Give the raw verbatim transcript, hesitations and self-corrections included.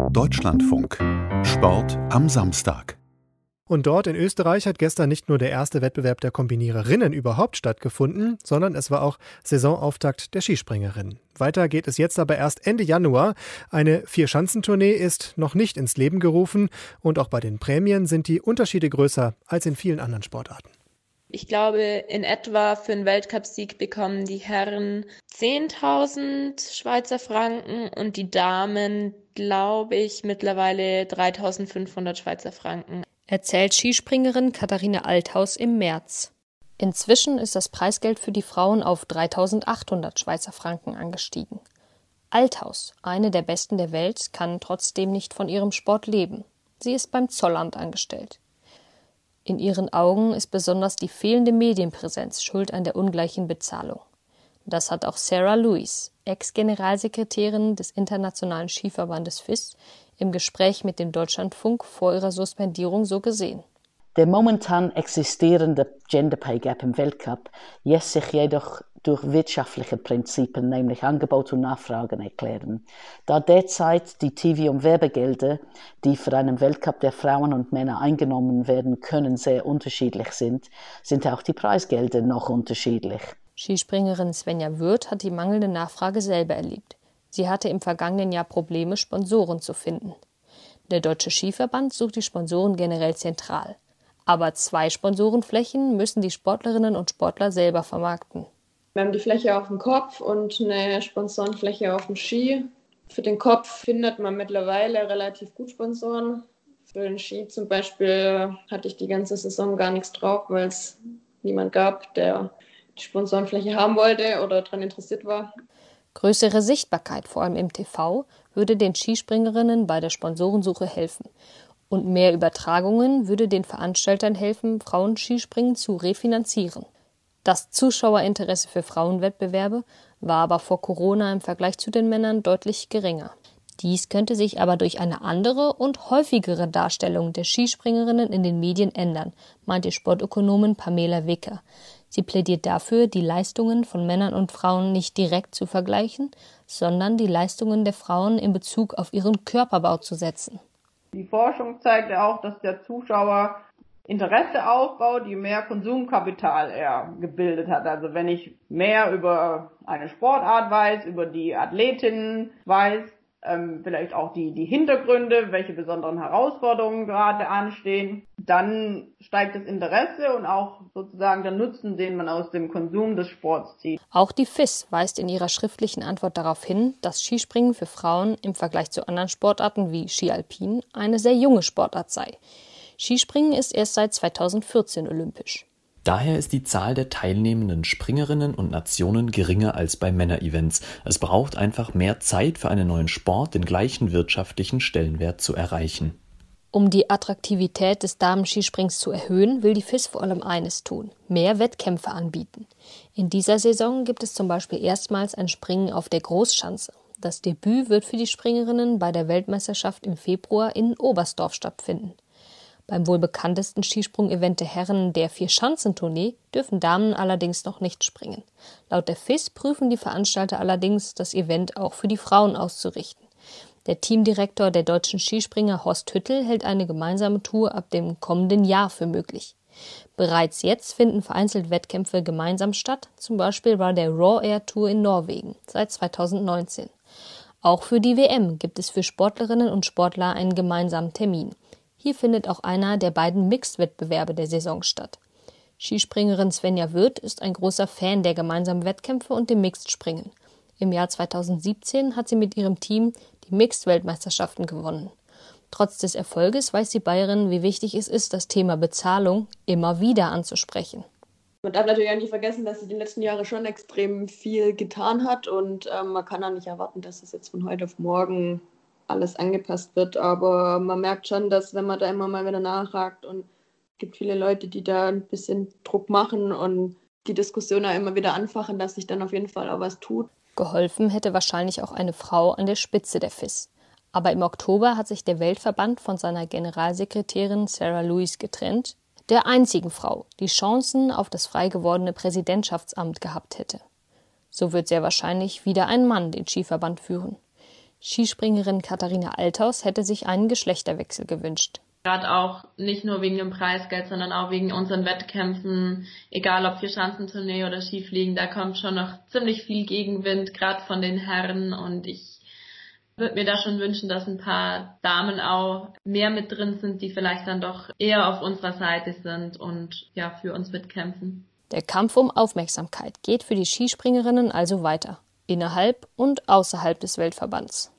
Deutschlandfunk. Sport am Samstag. Und dort in Österreich hat gestern nicht nur der erste Wettbewerb der Kombiniererinnen überhaupt stattgefunden, sondern es war auch Saisonauftakt der Skispringerinnen. Weiter geht es jetzt aber erst Ende Januar. Eine Vierschanzentournee ist noch nicht ins Leben gerufen und auch bei den Prämien sind die Unterschiede größer als in vielen anderen Sportarten. Ich glaube, in etwa für einen Weltcupsieg bekommen die Herren zehntausend Schweizer Franken und die Damen, glaube ich, mittlerweile dreitausendfünfhundert Schweizer Franken. Erzählt Skispringerin Katharina Althaus im März. Inzwischen ist das Preisgeld für die Frauen auf dreitausendachthundert Schweizer Franken angestiegen. Althaus, eine der besten der Welt, kann trotzdem nicht von ihrem Sport leben. Sie ist beim Zollamt angestellt. In ihren Augen ist besonders die fehlende Medienpräsenz schuld an der ungleichen Bezahlung. Das hat auch Sarah Lewis, Ex-Generalsekretärin des Internationalen Skiverbandes F I S, im Gespräch mit dem Deutschlandfunk vor ihrer Suspendierung so gesehen. Der momentan existierende Gender Pay Gap im Weltcup lässt sich jedoch durch wirtschaftliche Prinzipien, nämlich Angebot und Nachfrage, erklären. Da derzeit die T V- und Werbegelder, die für einen Weltcup der Frauen und Männer eingenommen werden können, sehr unterschiedlich sind, sind auch die Preisgelder noch unterschiedlich. Skispringerin Svenja Würth hat die mangelnde Nachfrage selber erlebt. Sie hatte im vergangenen Jahr Probleme, Sponsoren zu finden. Der Deutsche Skiverband sucht die Sponsoren generell zentral. Aber zwei Sponsorenflächen müssen die Sportlerinnen und Sportler selber vermarkten. Wir haben die Fläche auf dem Kopf und eine Sponsorenfläche auf dem Ski. Für den Kopf findet man mittlerweile relativ gut Sponsoren. Für den Ski zum Beispiel hatte ich die ganze Saison gar nichts drauf, weil es niemand gab, der die Sponsorenfläche haben wollte oder daran interessiert war. Größere Sichtbarkeit, vor allem im T V, würde den Skispringerinnen bei der Sponsorensuche helfen. Und mehr Übertragungen würde den Veranstaltern helfen, Frauenskispringen zu refinanzieren. Das Zuschauerinteresse für Frauenwettbewerbe war aber vor Corona im Vergleich zu den Männern deutlich geringer. Dies könnte sich aber durch eine andere und häufigere Darstellung der Skispringerinnen in den Medien ändern, meint die Sportökonomin Pamela Wicker. Sie plädiert dafür, die Leistungen von Männern und Frauen nicht direkt zu vergleichen, sondern die Leistungen der Frauen in Bezug auf ihren Körperbau zu setzen. Die Forschung zeigt ja auch, dass der Zuschauer Interesse aufbaut, je mehr Konsumkapital er gebildet hat. Also wenn ich mehr über eine Sportart weiß, über die Athletinnen weiß, ähm, vielleicht auch die, die Hintergründe, welche besonderen Herausforderungen gerade anstehen, dann steigt das Interesse und auch sozusagen der Nutzen, den man aus dem Konsum des Sports zieht. Auch die F I S weist in ihrer schriftlichen Antwort darauf hin, dass Skispringen für Frauen im Vergleich zu anderen Sportarten wie Ski Alpin eine sehr junge Sportart sei. Skispringen ist erst seit zweitausendvierzehn olympisch. Daher ist die Zahl der teilnehmenden Springerinnen und Nationen geringer als bei Männerevents. Es braucht einfach mehr Zeit für einen neuen Sport, den gleichen wirtschaftlichen Stellenwert zu erreichen. Um die Attraktivität des Damenskisprings zu erhöhen, will die F I S vor allem eines tun: mehr Wettkämpfe anbieten. In dieser Saison gibt es zum Beispiel erstmals ein Springen auf der Großschanze. Das Debüt wird für die Springerinnen bei der Weltmeisterschaft im Februar in Oberstdorf stattfinden. Beim wohl bekanntesten Skisprung-Event der Herren, der Vierschanzentournee, dürfen Damen allerdings noch nicht springen. Laut der F I S prüfen die Veranstalter allerdings, das Event auch für die Frauen auszurichten. Der Teamdirektor der deutschen Skispringer Horst Hüttel hält eine gemeinsame Tour ab dem kommenden Jahr für möglich. Bereits jetzt finden vereinzelt Wettkämpfe gemeinsam statt, zum Beispiel bei der Raw Air Tour in Norwegen seit zweitausendneunzehn. Auch für die W M gibt es für Sportlerinnen und Sportler einen gemeinsamen Termin. Hier findet auch einer der beiden Mixed-Wettbewerbe der Saison statt. Skispringerin Svenja Würth ist ein großer Fan der gemeinsamen Wettkämpfe und dem Mixed-Springen. Im Jahr zweitausendsiebzehn hat sie mit ihrem Team die Mixed-Weltmeisterschaften gewonnen. Trotz des Erfolges weiß die Bayerin, wie wichtig es ist, das Thema Bezahlung immer wieder anzusprechen. Man darf natürlich auch nicht vergessen, dass sie die letzten Jahre schon extrem viel getan hat und ähm, man kann auch nicht erwarten, dass es jetzt von heute auf morgen alles angepasst wird, aber man merkt schon, dass wenn man da immer mal wieder nachhakt und es gibt viele Leute, die da ein bisschen Druck machen und die Diskussion auch immer wieder anfachen, dass sich dann auf jeden Fall auch was tut. Geholfen hätte wahrscheinlich auch eine Frau an der Spitze der F I S. Aber im Oktober hat sich der Weltverband von seiner Generalsekretärin Sarah Lewis getrennt, der einzigen Frau, die Chancen auf das frei gewordene Präsidentschaftsamt gehabt hätte. So wird sehr wahrscheinlich wieder ein Mann den Skiverband führen. Skispringerin Katharina Althaus hätte sich einen Geschlechterwechsel gewünscht. Gerade auch nicht nur wegen dem Preisgeld, sondern auch wegen unseren Wettkämpfen, egal ob für Schanzentournee oder Skifliegen, da kommt schon noch ziemlich viel Gegenwind, gerade von den Herren, und ich würde mir da schon wünschen, dass ein paar Damen auch mehr mit drin sind, die vielleicht dann doch eher auf unserer Seite sind und ja für uns mitkämpfen. Der Kampf um Aufmerksamkeit geht für die Skispringerinnen also weiter, innerhalb und außerhalb des Weltverbands.